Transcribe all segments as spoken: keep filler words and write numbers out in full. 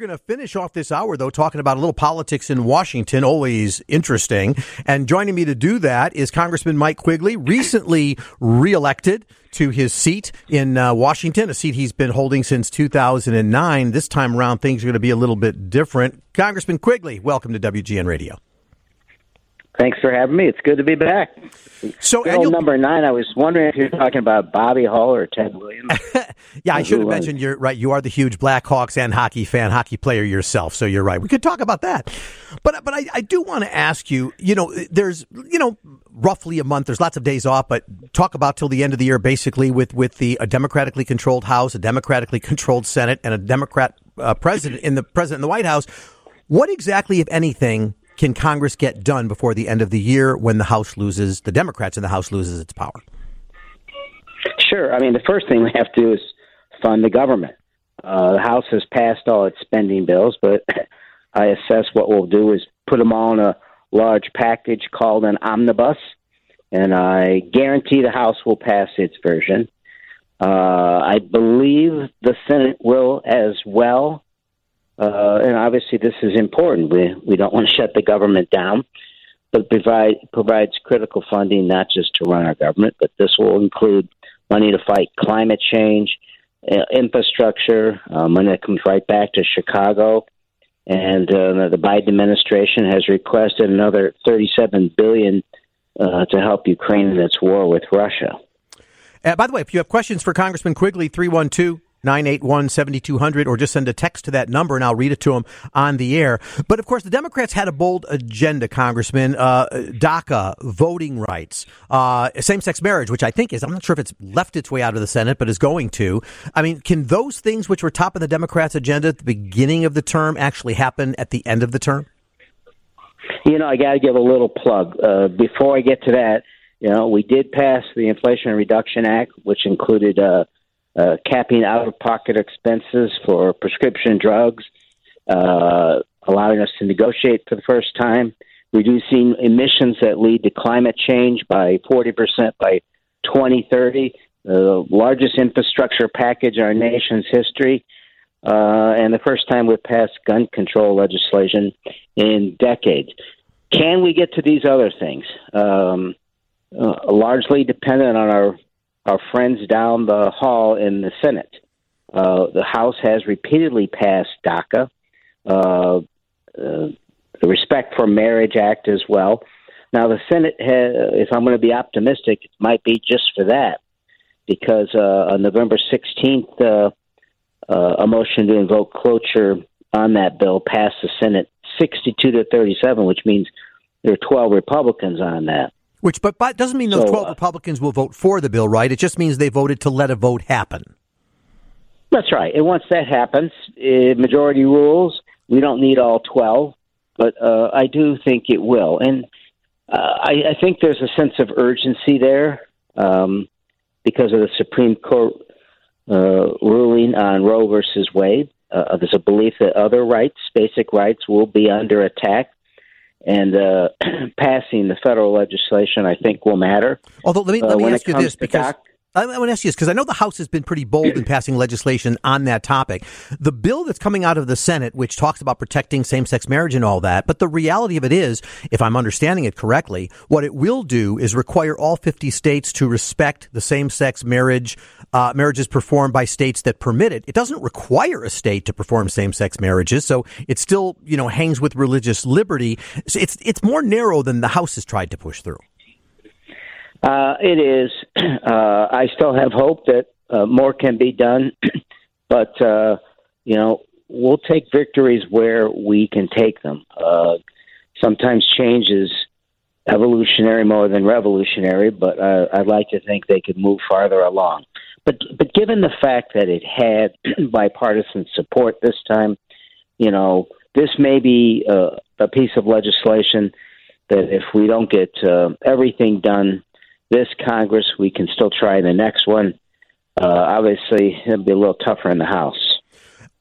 going to finish off this hour, though, talking about a little politics in Washington, always interesting. And joining me to do that is Congressman Mike Quigley, recently reelected to his seat in uh, Washington, a seat he's been holding since two thousand nine. This time around, things are going to be a little bit different. Congressman Quigley, welcome to W G N Radio. Thanks for having me. It's good to be back. So, Bill number nine, I was wondering if you're talking about Bobby Hull or Ted Williams. Yeah, I should have mentioned, you're right. You are the huge Blackhawks and hockey fan, hockey player yourself. So you're right. We could talk about that. But but I, I do want to ask you, you know, there's, you know, roughly a month. There's lots of days off, but talk about till the end of the year, basically, with, with the a democratically controlled House, a democratically controlled Senate, and a Democrat uh, president in the president in the White House. What exactly, if anything, can Congress get done before the end of the year when the House loses, the Democrats in the House loses its power? Sure. I mean, the first thing we have to do is fund the government. Uh, the House has passed all its spending bills, but I assess what we'll do is put them all in a large package called an omnibus, and I guarantee the House will pass its version. Uh, I believe the Senate will as well. Uh, and obviously, this is important. We we don't want to shut the government down, but provide provides critical funding not just to run our government, but this will include money to fight climate change, uh, infrastructure, uh, money that comes right back to Chicago. And uh, the Biden administration has requested another thirty-seven billion dollars uh, to help Ukraine in its war with Russia. Uh, by the way, if you have questions for Congressman Quigley, three one two, nine eight one, seven two zero zero, or just send a text to that number and I'll read it to him on the air. But of course, the Democrats had a bold agenda, Congressman. Uh, DACA, voting rights, uh, same-sex marriage, which I think is, I'm not sure if it's left its way out of the Senate, but is going to. I mean, can those things which were top of the Democrats' agenda at the beginning of the term actually happen at the end of the term? You know, I got to give a little plug. Uh, before I get to that, you know, we did pass the Inflation Reduction Act, which included uh, Uh, capping out-of-pocket expenses for prescription drugs, uh, allowing us to negotiate for the first time, reducing emissions that lead to climate change by forty percent by twenty thirty, the largest infrastructure package in our nation's history, uh, and the first time we've passed gun control legislation in decades. Can we get to these other things? Um, uh, largely dependent on our our friends down the hall in the Senate. Uh, the House has repeatedly passed DACA, uh, uh, the Respect for Marriage Act as well. Now, the Senate, has, if I'm going to be optimistic, it might be just for that, because uh, on November sixteenth, uh, uh, a motion to invoke cloture on that bill passed the Senate sixty-two to thirty-seven, which means there are twelve Republicans on that. Which, but, but doesn't mean those so, twelve Republicans will vote for the bill, right? It just means they voted to let a vote happen. That's right. And once that happens, uh, majority rules. We don't need all twelve, but uh, I do think it will. And uh, I, I think there's a sense of urgency there um, because of the Supreme Court uh, ruling on Roe versus Wade. Uh, there's a belief that other rights, basic rights, will be under attack. And uh, passing the federal legislation, I think, will matter. Although, let me, let me uh, ask you this, because doc- I want to ask you this, because I know the House has been pretty bold in passing legislation on that topic. The bill that's coming out of the Senate, which talks about protecting same-sex marriage and all that, but the reality of it is, if I'm understanding it correctly, what it will do is require all fifty states to respect the same-sex marriage, uh, marriages performed by states that permit it. It doesn't require a state to perform same-sex marriages, so it still, you know, hangs with religious liberty. So it's it's more narrow than the House has tried to push through. Uh, it is. Uh, I still have hope that uh, more can be done, but, uh, you know, we'll take victories where we can take them. Uh, sometimes change is evolutionary more than revolutionary, but uh, I'd like to think they could move farther along. But, but given the fact that it had bipartisan support this time, you know, this may be uh, a piece of legislation that if we don't get uh, everything done this Congress, we can still try the next one. Uh, obviously, it'll be a little tougher in the House.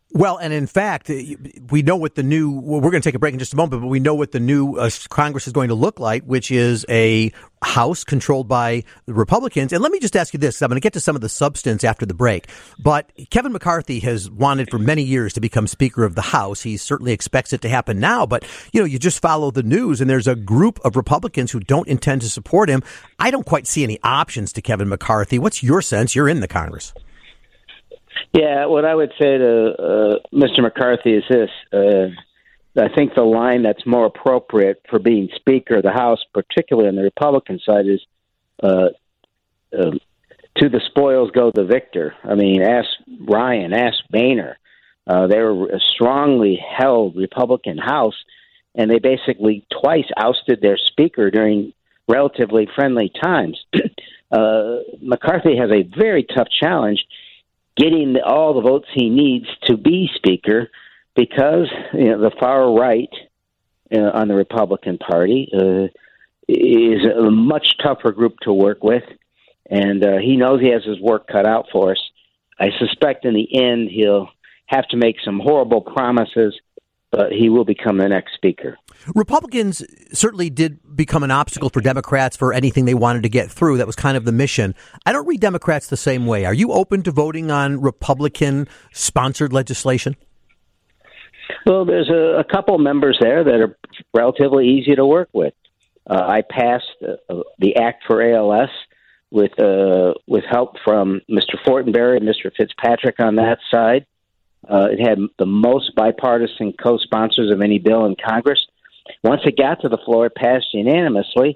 Well, and in fact, we know what the new, well, we're going to take a break in just a moment, but we know what the new uh, Congress is going to look like, which is a House controlled by the Republicans. And let me just ask you this. I'm going to get to some of the substance after the break. But Kevin McCarthy has wanted for many years to become Speaker of the House. He certainly expects it to happen now. But, you know, you just follow the news and there's a group of Republicans who don't intend to support him. I don't quite see any options to Kevin McCarthy. What's your sense? You're in the Congress. Yeah, what I would say to uh, Mister McCarthy is this. Uh, I think the line that's more appropriate for being Speaker of the House, particularly on the Republican side, is uh, uh, to the spoils go the victor. I mean, ask Ryan, ask Boehner. Uh, they were a strongly held Republican House, and they basically twice ousted their Speaker during relatively friendly times. uh, McCarthy has a very tough challenge getting all the votes he needs to be Speaker, because you know, the far right uh, on the Republican Party uh, is a much tougher group to work with, and uh, he knows he has his work cut out for us. I suspect in the end he'll have to make some horrible promises, but he will become the next Speaker. Republicans certainly did become an obstacle for Democrats for anything they wanted to get through. That was kind of the mission. I don't read Democrats the same way. Are you open to voting on Republican-sponsored legislation? Well, there's a, a couple members there that are relatively easy to work with. Uh, I passed uh, the Act for A L S with uh, with help from Mister Fortenberry and Mister Fitzpatrick on that side. Uh, it had the most bipartisan co-sponsors of any bill in Congress. Once it got to the floor, it passed unanimously.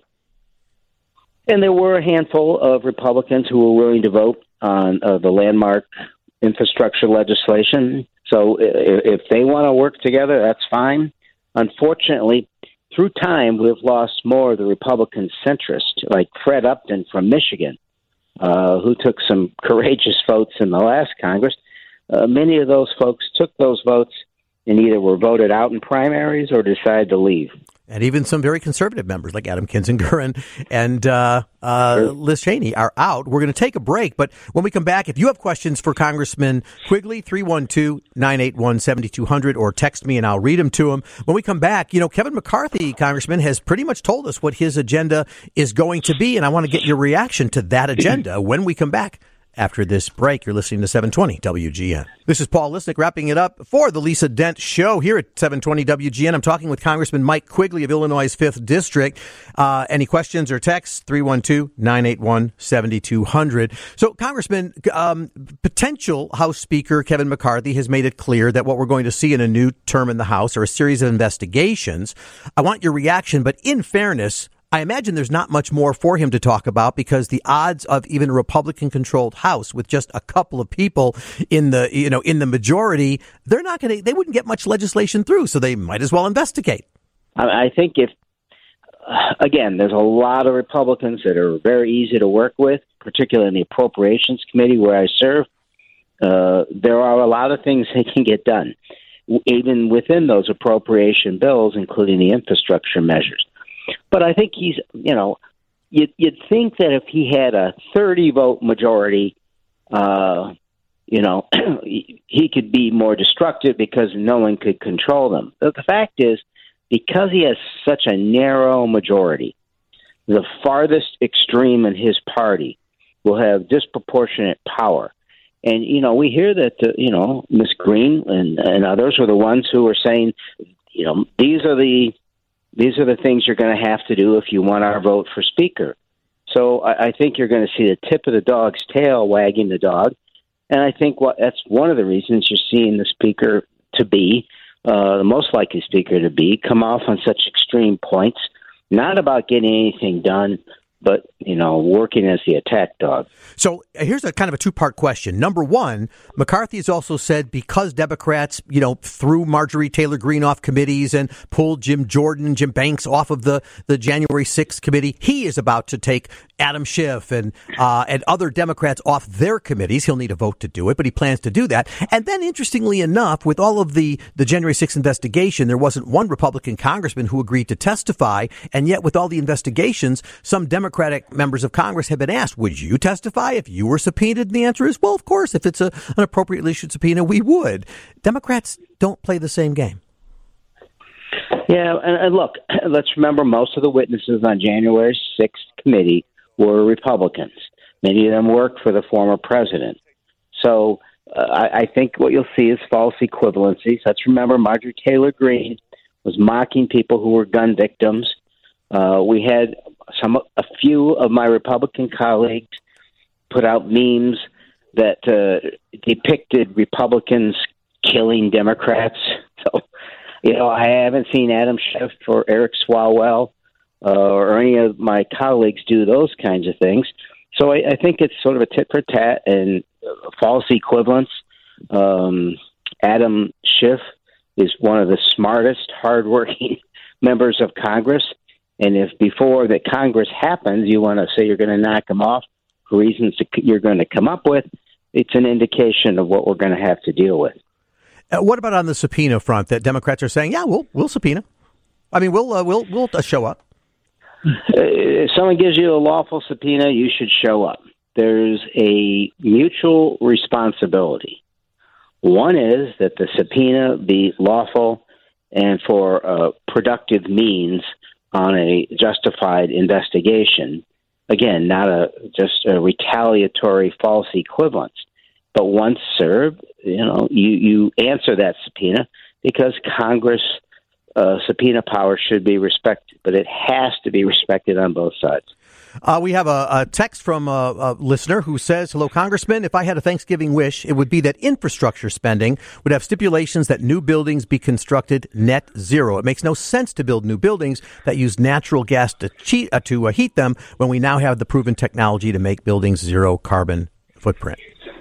And there were a handful of Republicans who were willing to vote on uh, the landmark infrastructure legislation. So if they want to work together, that's fine. Unfortunately, through time, we've lost more of the Republican centrist, like Fred Upton from Michigan, uh, who took some courageous votes in the last Congress. Uh, many of those folks took those votes and either were voted out in primaries or decided to leave. And even some very conservative members like Adam Kinzinger and, and uh, uh, sure. Liz Cheney are out. We're going to take a break. But when we come back, if you have questions for Congressman Quigley, three one two, nine eight one, seven two zero zero, or text me and I'll read them to him. When we come back, you know, Kevin McCarthy, Congressman, has pretty much told us what his agenda is going to be. And I want to get your reaction to that agenda when we come back. After this break, you're listening to seven twenty W G N. This is Paul Lisnick wrapping it up for the Lisa Dent Show here at seven twenty W G N. I'm talking with Congressman Mike Quigley of Illinois' fifth District. Uh, any questions or texts? three one two, nine eight one, seven two zero zero. So, Congressman, um, potential House Speaker Kevin McCarthy has made it clear that what we're going to see in a new term in the House are a series of investigations. I want your reaction, but in fairness, I imagine there's not much more for him to talk about because the odds of even a Republican-controlled House with just a couple of people in the, you know, in the majority, they're not going to, they wouldn't get much legislation through, so they might as well investigate. I think if, again, there's a lot of Republicans that are very easy to work with, particularly in the Appropriations Committee where I serve. Uh, there are a lot of things they can get done, even within those appropriation bills, including the infrastructure measures. But I think he's, you know, you'd, you'd think that if he had a thirty-vote majority, uh, you know, he could be more destructive because no one could control them. But the fact is, because he has such a narrow majority, the farthest extreme in his party will have disproportionate power. And, you know, we hear that, uh, you know, Miz Green and, and others are the ones who are saying, you know, these are the These are the things you're going to have to do if you want our vote for Speaker. So I, I think you're going to see the tip of the dog's tail wagging the dog. And I think what, that's one of the reasons you're seeing the Speaker to be, uh, the most likely Speaker to be, come off on such extreme points, not about getting anything done, but, you know, working as the attack dog. So here's a kind of a two-part question. Number one, McCarthy has also said because Democrats, you know, threw Marjorie Taylor Greene off committees and pulled Jim Jordan and Jim Banks off of the, the January sixth committee, he is about to take Adam Schiff and uh, and other Democrats off their committees. He'll need a vote to do it, but he plans to do that. And then, interestingly enough, with all of the, the January sixth investigation, there wasn't one Republican congressman who agreed to testify. And yet, with all the investigations, some Democratic members of Congress have been asked, would you testify if you were subpoenaed? And the answer is, well, of course, if it's a, an appropriately issued subpoena, we would. Democrats don't play the same game. Yeah, and, and look, let's remember most of the witnesses on January sixth committee were Republicans. Many of them worked for the former president. So uh, I, I think what you'll see is false equivalencies. Let's remember Marjorie Taylor Greene was mocking people who were gun victims. Uh, we had some a few of my Republican colleagues put out memes that uh, depicted Republicans killing Democrats. So, you know, I haven't seen Adam Schiff or Eric Swalwell uh, or any of my colleagues do those kinds of things. So I, I think it's sort of a tit for tat and uh, false equivalence. Um, Adam Schiff is one of the smartest, hardworking members of Congress. And if before the Congress happens, you want to say you're going to knock him off for reasons you're going to come up with, it's an indication of what we're going to have to deal with. Uh, what about on the subpoena front? That Democrats are saying, yeah, we'll we'll subpoena. I mean, we'll uh, we'll we'll uh, show up. Uh, if someone gives you a lawful subpoena, you should show up. There's a mutual responsibility. One is that the subpoena be lawful and for uh, productive means on a justified investigation. Again, not a just a retaliatory false equivalence. But once served, you know, you, you answer that subpoena because Congress uh, subpoena power should be respected, but it has to be respected on both sides. Uh, we have a, a text from a, a listener who says, hello, Congressman. If I had a Thanksgiving wish, it would be that infrastructure spending would have stipulations that new buildings be constructed net zero. It makes no sense to build new buildings that use natural gas to, cheat, uh, to uh, heat them when we now have the proven technology to make buildings zero carbon footprint.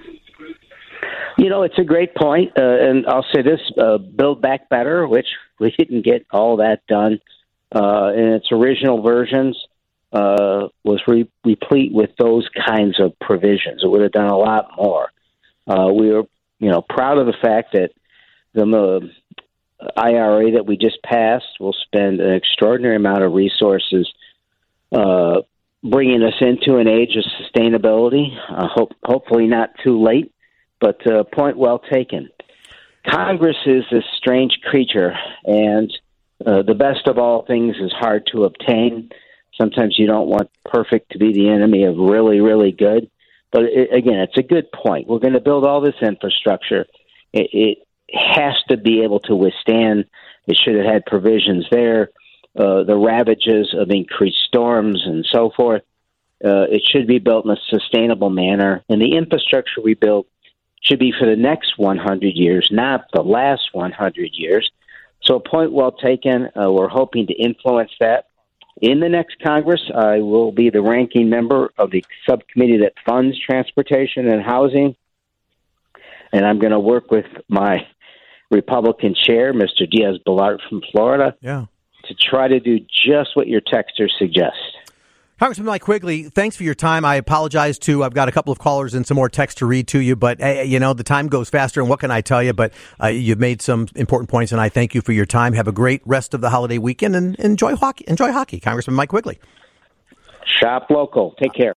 You know, it's a great point, uh, and I'll say this, uh, Build Back Better, which we didn't get all that done uh, in its original versions, uh, was re- replete with those kinds of provisions. It would have done a lot more. Uh, we were, you know, proud of the fact that the uh, I R A that we just passed will spend an extraordinary amount of resources uh, bringing us into an age of sustainability, uh, hope, hopefully not too late. But uh, point well taken. Congress is this strange creature, and uh, the best of all things is hard to obtain. Sometimes you don't want perfect to be the enemy of really, really good. But it, again, it's a good point. We're going to build all this infrastructure. It, it has to be able to withstand. It should have had provisions there, uh, the ravages of increased storms and so forth. Uh, it should be built in a sustainable manner. And the infrastructure we build should be for the next one hundred years, not the last one hundred years. So a point well taken. Uh, we're hoping to influence that. In the next Congress, I will be the ranking member of the subcommittee that funds transportation and housing. And I'm going to work with my Republican chair, Mister Diaz-Balart from Florida, yeah. to try to do just what your texters suggest. Congressman Mike Quigley, thanks for your time. I apologize, too. I've got a couple of callers and some more text to read to you, but, uh, you know, the time goes faster, and what can I tell you? But uh, you've made some important points, and I thank you for your time. Have a great rest of the holiday weekend, and enjoy hockey. Enjoy hockey. Congressman Mike Quigley. Shop local. Take care.